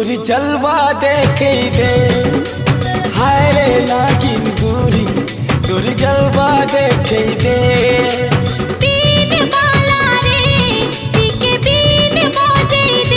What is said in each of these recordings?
तोरी जलवा देखे दे। हाय रे नागिन गोरी तोरी जलवा देखे दे। बीन बाला रे पीके बीन बजे दे।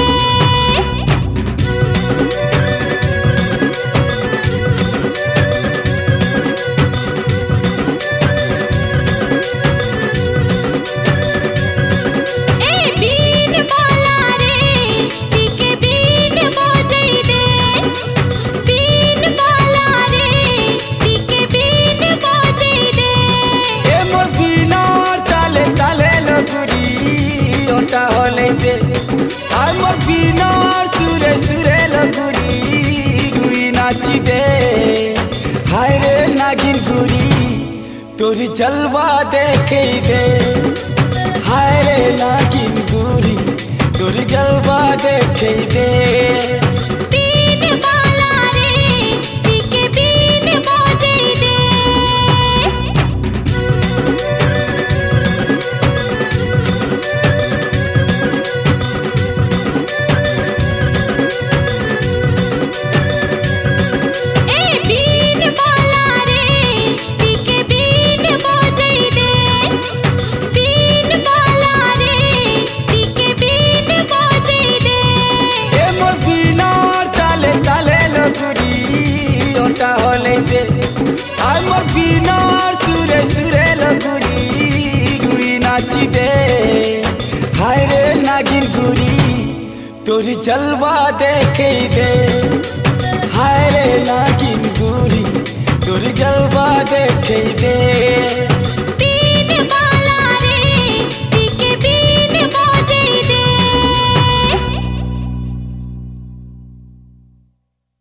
ए बीन बाला रे पीके बीन बजे दे। बीन बाला रे पीके बीन बजे दे। ए मोर बीनार ताले ताले लगुरी ओटा होले दे। हाय मोर बीनार सुरे सुरे लगुरी गुई नाची दे। हाय रे नागिन गोरी तोरी जलवा देखे दे। हाय रे नागिन गोरी तोरी जलवा देखे दे। बीन बाला रे पीके बीन बजे दे। ए बीन बाला रे पीके बीन बजे दे। बीन बाला रे पीके बीन बजे दे। ए मोर बीनार ताले ताले लगुरी ओटा होले दे। हाय मोर बीनार सुरे सुरे लगुरी गुई नाची दे। हाय रे नागिन गोरी तोरी जलवा देखे दे। हाय रे नागिन गोरी तोरी जलवा देखे दे।